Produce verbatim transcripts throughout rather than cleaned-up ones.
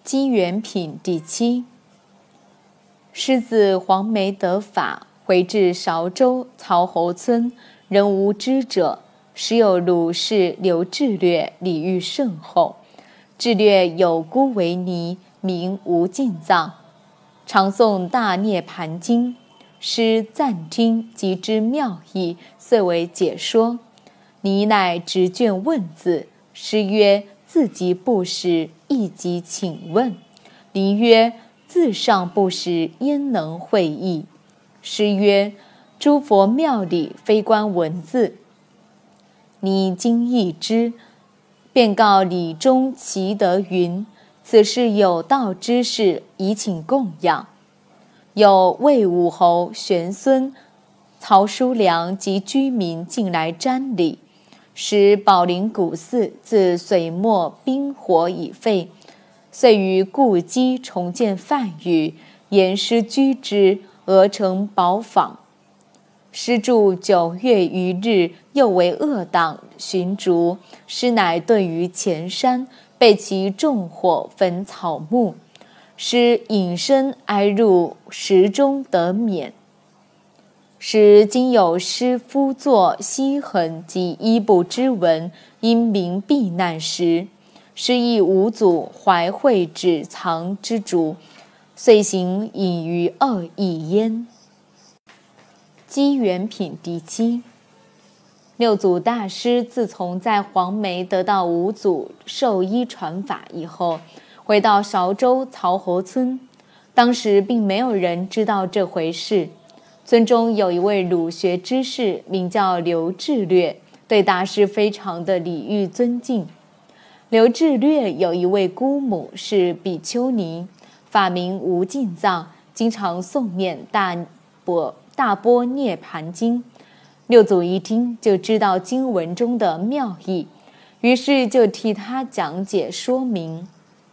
机缘品第七。狮子黄梅得法，回至韶州曹侯村，人无知者。时有鲁士刘志略，礼遇甚厚。志略有姑为尼，名吴敬藏，常诵大涅盘经，师暂听即知妙义，遂为解说。尼乃执卷问字，师曰：字籍不识，意即请问。尼曰：字上不识，焉能会意？师曰：诸佛妙理，非观文字。尼今译之，便告礼中其德云：此事有道之士，宜请供养。有魏武侯玄孙、曹叔良及居民进来瞻礼，使宝林古寺自隋末兵火已废，遂于故基重建梵语，言师居之，俄成宝坊。师住九月余日，又为恶党寻逐，师乃遁于前山，被其纵火焚草木。师隐身挨入石中得免。时今有师夫作膝痕及衣部之纹，因明避难时，师亦五祖怀慧止藏之主，遂行隐于二邑焉。机缘品第七。六祖大师自从在黄梅得到五祖授医传法以后，回到韶州曹侯村，当时并没有人知道这回事。村中有一位儒学之士，名叫刘志略，对大师非常的礼遇尊敬。刘志略有一位姑母是比丘尼，法名吴敬藏，经常诵念大波大波涅盘经。六祖一听就知道经文中的妙义，于是就替他讲解说明。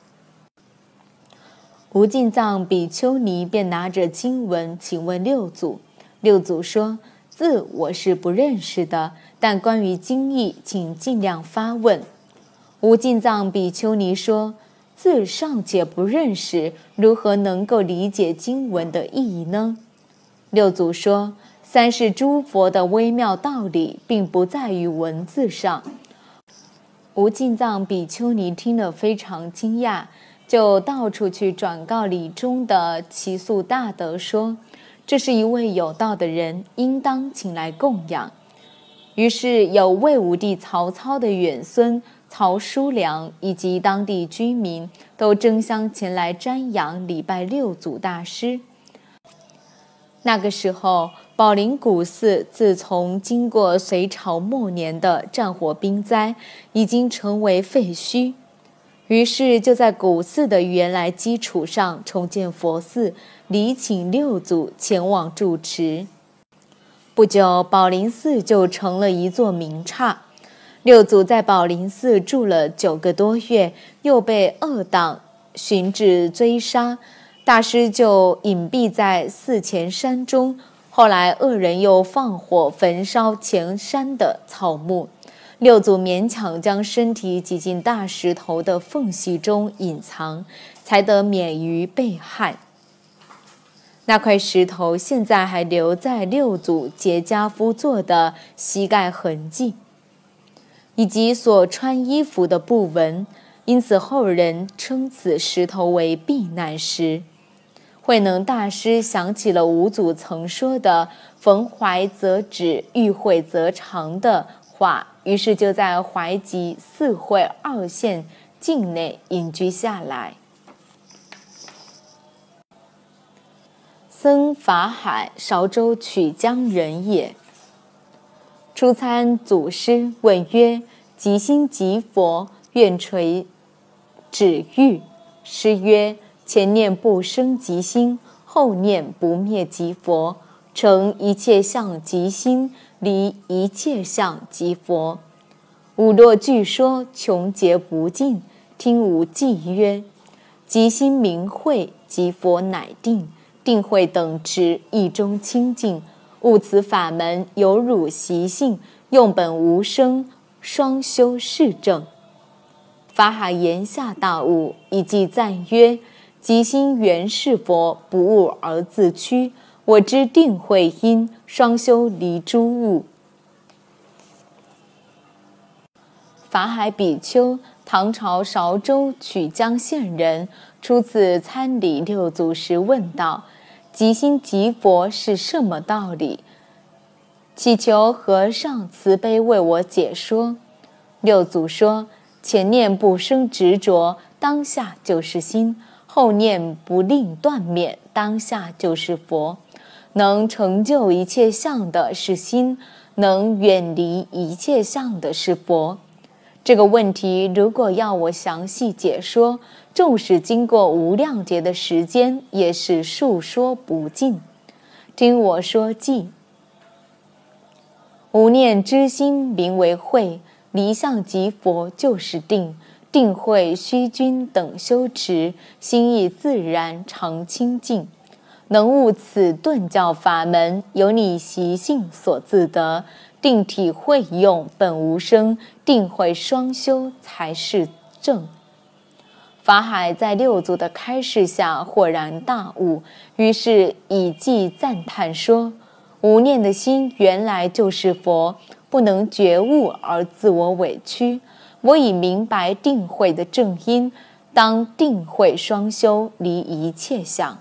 吴敬藏比丘尼便拿着经文请问六祖，六祖说：字我是不认识的，但关于经义请尽量发问。吴敬藏比丘尼说：字尚且不认识，如何能够理解经文的意义呢？六祖说：三世诸佛的微妙道理并不在于文字上。吴敬藏比丘尼听了非常惊讶，就到处去转告礼中的耆宿大德说，这是一位有道的人，应当请来供养。于是有魏武帝曹操的远孙曹叔良以及当地居民都争相前来瞻仰礼拜六祖大师。那个时候，宝林古寺自从经过隋朝末年的战火兵灾，已经成为废墟。于是就在古寺的原来基础上重建佛寺，礼请六祖前往住持。不久，宝林寺就成了一座名刹。六祖在宝林寺住了九个多月，又被恶党寻至追杀，大师就隐蔽在寺前山中。后来恶人又放火焚烧前山的草木，六祖勉强将身体挤进大石头的缝隙中隐藏，才得免于被害。那块石头现在还留在六祖结跏趺坐的膝盖痕迹，以及所穿衣服的布纹，因此后人称此石头为避难石。慧能大师想起了五祖曾说的逢怀则止，遇会则长的话，于是就在怀集四会二县境内隐居下来。僧法海，韶州曲江人也。初参祖师，问曰：即心即佛，愿垂指欲。师曰：前念不生即心，后念不灭即佛。成一切相即心，离一切相即佛。吾若据说，穷劫不尽。听吾记曰：即心明慧，即佛乃定。定慧等持，意中清净。悟此法门，有汝习性，用本无生，双修是正。 法海言下大悟，以记赞曰：即心原是佛，不悟而自屈。我知定慧因，双修离诸物。法海比丘，唐朝韶州曲江县人，初次参礼六祖时问道：即心即佛是什么道理？祈求和尚慈悲为我解说。六祖说：前念不生执着，当下就是心；后念不令断灭，当下就是佛。能成就一切相的是心，能远离一切相的是佛。这个问题如果要我详细解说，纵使经过无量劫的时间，也是述说不尽。听我说记。无念之心名为慧，离相即佛就是定，定慧虚君等修持，心意自然常清净。能悟此顿教法门，由你习性所自得。定体会用本无生，定慧双修才是正。法海在六祖的开示下豁然大悟，于是以记赞叹说：无念的心原来就是佛，不能觉悟而自我委屈。我已明白定慧的正因，当定慧双修，离一切相。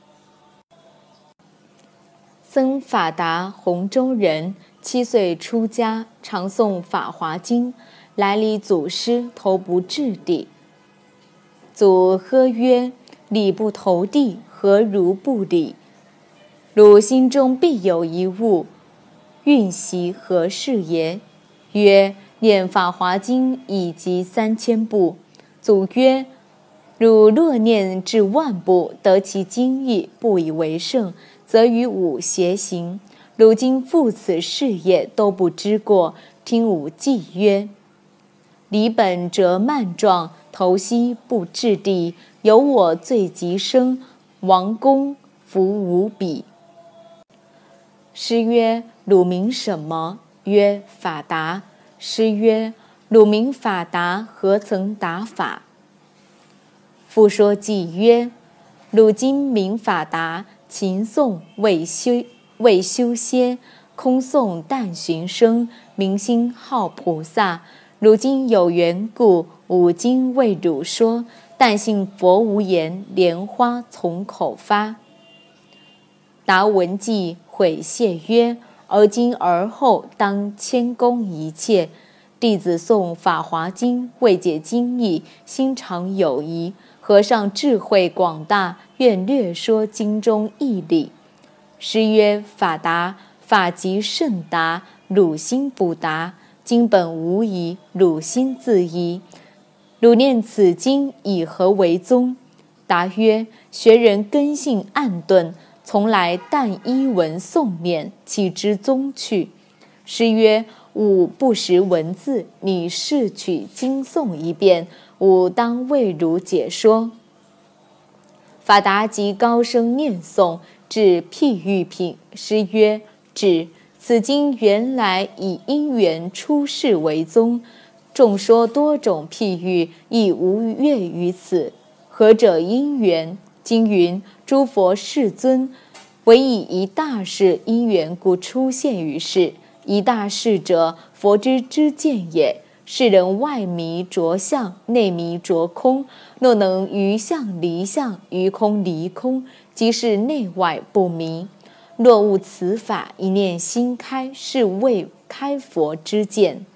僧法达，洪州人，七岁出家，常诵《法华经》，来礼祖师，头不至地。祖呵曰：礼不投地，何如不礼？汝心中必有一物，运习何事也？曰：念《法华经》已及三千部。祖曰：汝若念至万部，得其经义，不以为胜，则与吾偕行。如今复此事业，都不知过。听吾记曰：礼本折慢状，头西不至地，有我最极生，王公福无比。师曰：汝名什么？曰：法达。师曰：汝名法达，何曾达法？复说记曰：汝今名法达，勤诵未修未修歇，空诵但寻声，明心好菩萨。如今有缘故，吾今为汝说。但信佛无言，莲花从口发。达闻记，悔谢曰：而今而后，当谦恭一切。弟子诵《法华经》，未解经义，心常有疑。和尚智慧广大，愿略说经中义理。师曰：法达，法即甚达，汝心不达。经本无疑，汝心自疑。汝念此经以何为宗？答曰：学人根性暗钝，从来但依文诵念，岂知宗趣？师曰：吾不识文字，你试取经诵一遍，吾当为汝解说。法达即高声念诵，至譬喻品。师曰：至。此经原来以因缘出世为宗，众说多种譬喻，亦无越于此。何者因缘？经云：诸佛世尊，唯以一大事因缘故出现于世。一大事者，佛之知见也。世人外迷着相，内迷着空。若能于相离相，于空离空，即是内外不迷。若悟此法，一念心开，是谓开佛之见。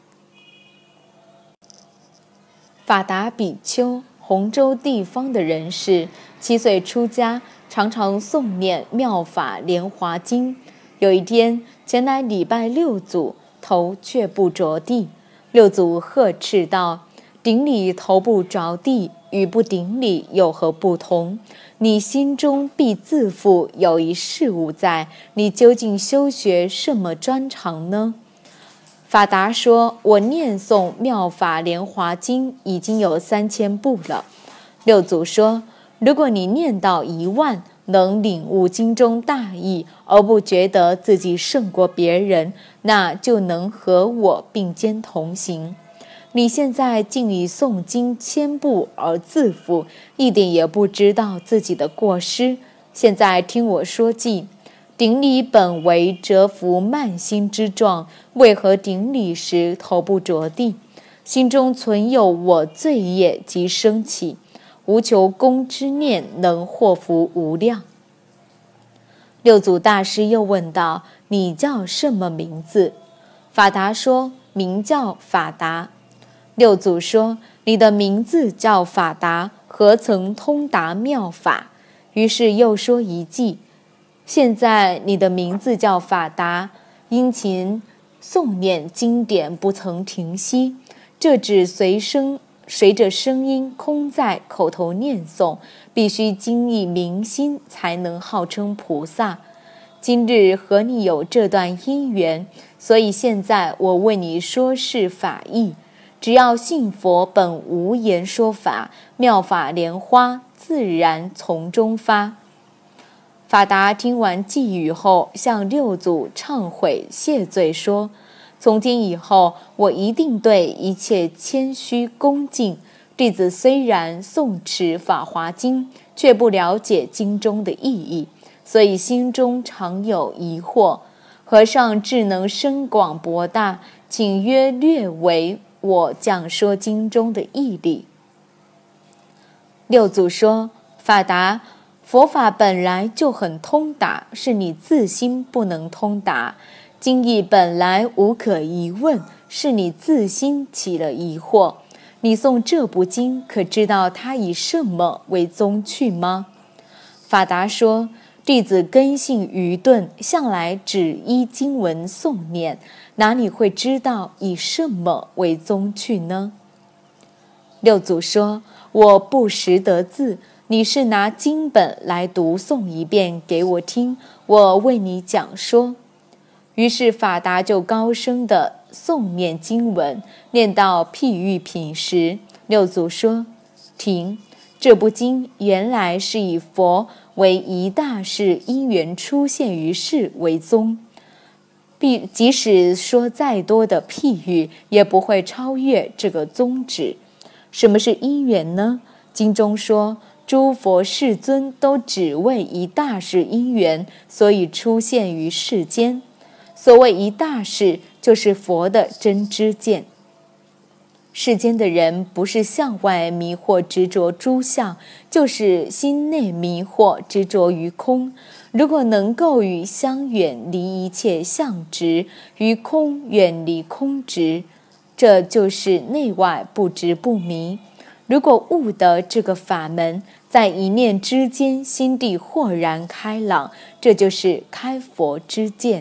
法达比丘，洪州地方的人士，七岁出家，常常诵念妙法莲华经。有一天前来礼拜六祖，头却不着地。六祖呵斥道：顶礼头不着地，与不顶礼有何不同？你心中必自负有一事物在，你究竟修学什么专长呢？法达说：我念诵妙法莲华经已经有三千部了。六祖说：如果你念到一万，能领悟经中大义，而不觉得自己胜过别人，那就能和我并肩同行。 你现在竟以诵经千部而自负，一点也不知道自己的过失。现在听我说尽。顶礼本为折服慢心之状，为何顶礼时头不着地？心中存有我罪业即生起，无求功之念，能祸福无量。六祖大师又问道：你叫什么名字？法达说：名叫法达。六祖说：你的名字叫法达，何曾通达妙法？于是又说一偈：现在你的名字叫法达，殷勤诵念经典不曾停息，这只随声随着声音空在口头念诵，必须经意明心才能号称菩萨。今日和你有这段因缘，所以现在我为你说是法义。只要信佛本无言说法，妙法莲花自然从中发。法达听完偈语后，向六祖忏悔谢罪说：从今以后，我一定对一切谦虚恭敬。弟子虽然诵持《法华经》，却不了解经中的意义，所以心中常有疑惑。和尚智能深广博大，请约略为我讲说经中的义理。六祖说：法达，佛法本来就很通达，是你自心不能通达；经义本来无可疑问，是你自心起了疑惑。你诵这部经，可知道它以什么为宗趣吗？法达说：弟子根性愚钝，向来只依经文诵念，哪里会知道以什么为宗趣呢？六祖说：我不识得字，你是拿经本来读诵一遍给我听，我为你讲说。于是法达就高声地诵念经文，念到譬喻品时，六祖说：停，这部经原来是以佛为一大事因缘出现于世为宗，必即使说再多的譬喻，也不会超越这个宗旨。什么是因缘呢？经中说，诸佛世尊都只为一大事因缘，所以出现于世间。所谓一大事，就是佛的真知见。世间的人不是向外迷惑执着诸相，就是心内迷惑执着于空。如果能够与相远离一切相执，于空远离空执，这就是内外不执不迷。如果悟得这个法门，在一念之间心地豁然开朗，这就是开佛之见。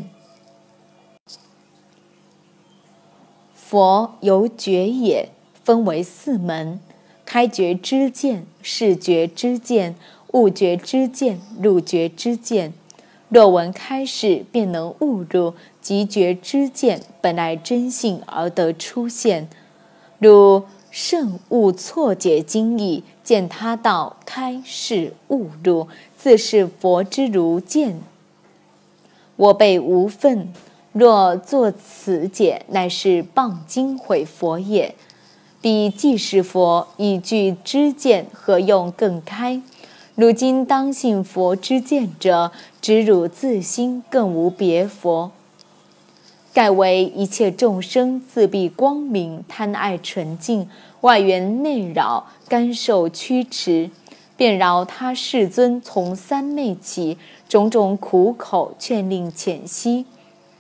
佛由觉也，分为四门：开觉之见、视觉之见、悟觉之见、入觉之见。若闻开示，便能悟入即觉之见本来真性而得出现。如圣悟错解经义，见他道开示悟入，自是佛之如见。我辈无分，若作此解，乃是谤经毁佛也。彼既是佛，以具知见，何用更开？如今当信佛之见者，只汝自心，更无别佛。盖为一切众生自闭光明，贪爱纯净，外缘内扰，干受驱驰，便饶他世尊从三昧起，种种苦口劝令浅析。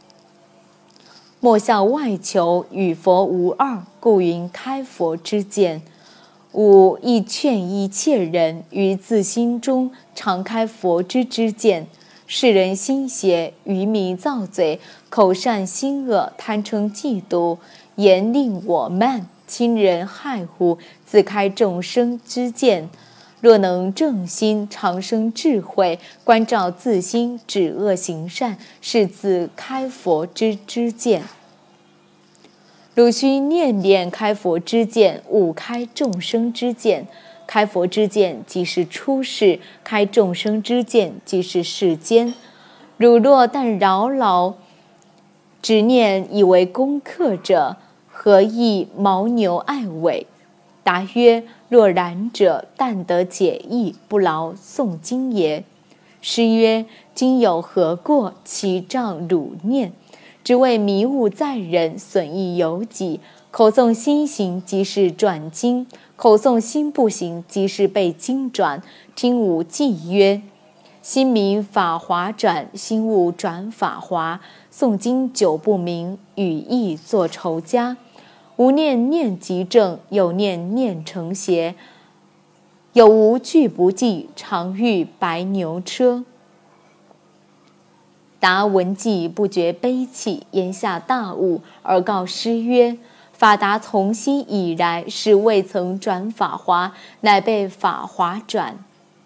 莫向外求，与佛无二，故云开佛之见。吾亦劝一切人于自心中常开佛之知见。世人心邪，愚迷造罪，口善心恶，贪嗔嫉妒，言令我慢，亲人害乎，自开众生之见。若能正心，常生智慧，关照自心，止恶行善，是自开佛之知见。汝须念念开佛之见，悟开众生之见。开佛之见即是出世，开众生之见即是世间。汝若但扰扰执念以为功课者， 何以牦牛爱尾？答曰：若然者，但得解义，不劳诵经也。诗曰：今有何过？其障汝念。只为迷悟在人，损益由己。口诵心行，即是转经；口诵心不行，即是被经转。听吾记曰：心明法华转，心悟转法华。诵经久不明，语意作仇家。无念念即正，有念念成邪。有无俱不记，常遇白牛车。答闻记不觉悲泣，言下大悟，而告师曰：法达从昔以来，是未曾转法华，乃被法华转。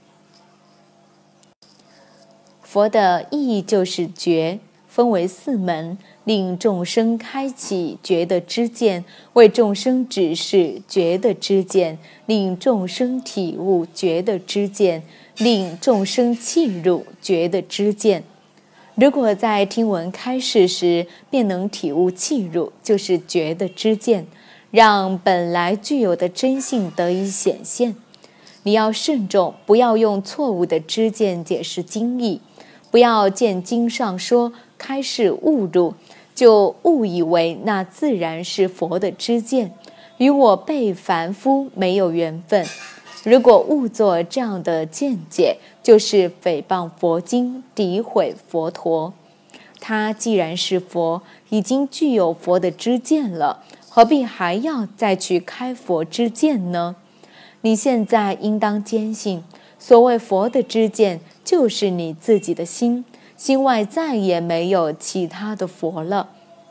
佛的意义就是觉，分为四门，令众生开启觉的知见，为众生指示觉的知见，令众生体悟觉的知见，令众生契入觉的知见。如果在听闻开示时便能体悟契入，就是觉的知见，让本来具有的真性得以显现。你要慎重，不要用错误的知见解释经义，不要见经上说开示误入，就误以为那自然是佛的知见，与我辈凡夫没有缘分。如果误作这样的见解，就是诽谤佛经，诋毁佛陀。他既然是佛，已经具有佛的知见了，何必还要再去开佛知见呢？你现在应当坚信，所谓佛的知见，就是你自己的心，心外再也没有其他的佛了。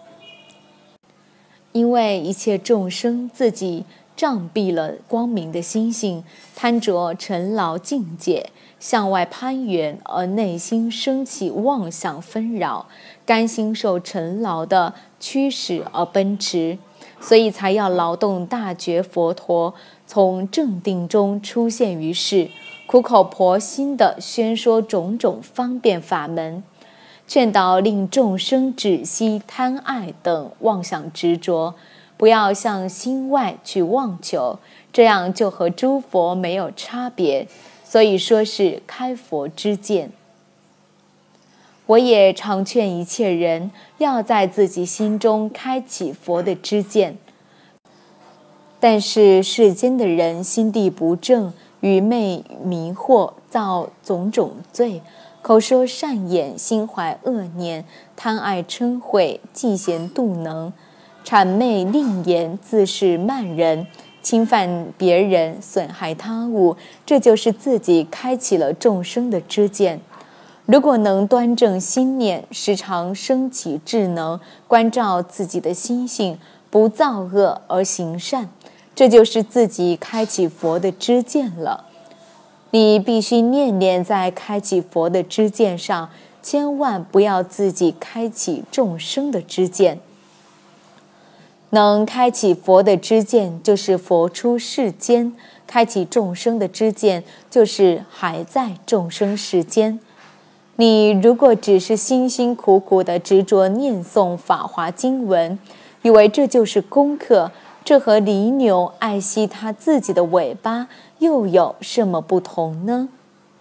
因为一切众生自己障蔽了光明的心性，贪着尘劳境界，向外攀援，而内心升起妄想纷扰，甘心受尘劳的驱使而奔驰，所以才要劳动大觉佛陀从正定中出现于世，苦口婆心地宣说种种方便法门，劝导令众生止息贪爱等妄想执着，不要向心外去妄求，这样就和诸佛没有差别，所以说是开佛之见。我也常劝一切人要在自己心中开启佛的知见，但是世间的人心地不正，愚昧迷惑，造种种罪，口说善言，心怀恶念，贪爱嗔恚，嫉嫌妒能，谄媚佞言，自是慢人，侵犯别人，损害他物，这就是自己开启了众生的知见。如果能端正心念，时常升起智能，关照自己的心性，不造恶而行善，这就是自己开启佛的知见了。你必须念念在开启佛的知见上，千万不要自己开启众生的知见。能开启佛的知见，就是佛出世间；开启众生的知见，就是还在众生世间。你如果只是辛辛苦苦地执着念诵法华经文，以为这就是功课，这和犁牛爱惜它自己的尾巴又有什么不同呢？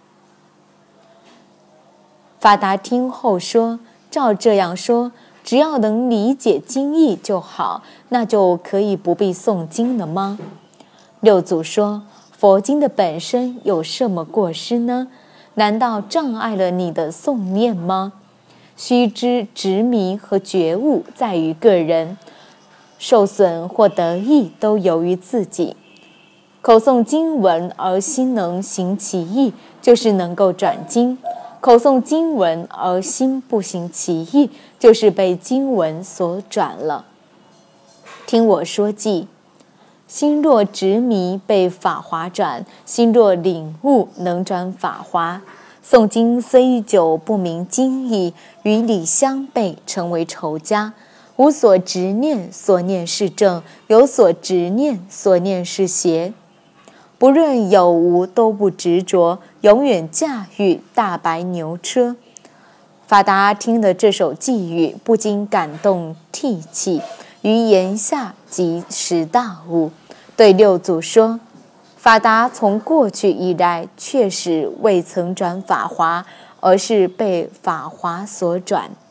法达听后说，照这样说，只要能理解经义就好，那就可以不必诵经了吗？六祖说，佛经的本身有什么过失呢？难道障碍了你的诵念吗？须知执迷和觉悟在于个人，受损或得益都由于自己。口诵经文而心能行其意，就是能够转经；口诵经文而心不行其意，就是被经文所转了。听我说记，心若执迷，被法华转；心若领悟，能转法华。诵经虽久，不明经义，与理相悖，成为仇家。无所执念，所念是正；有所执念，所念是邪。不论有无，都不执着，永远驾驭大白牛车。法达听了这首偈语，不禁感动涕泣， 于言下即是大悟，对六祖说：法达从过去以来确实未曾转法华，而是被法华所转。